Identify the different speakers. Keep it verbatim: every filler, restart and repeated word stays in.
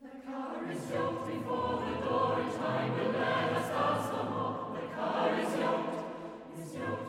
Speaker 1: The car is yoked before the door, in time will let us pass no more. The car is yoked, is yoked.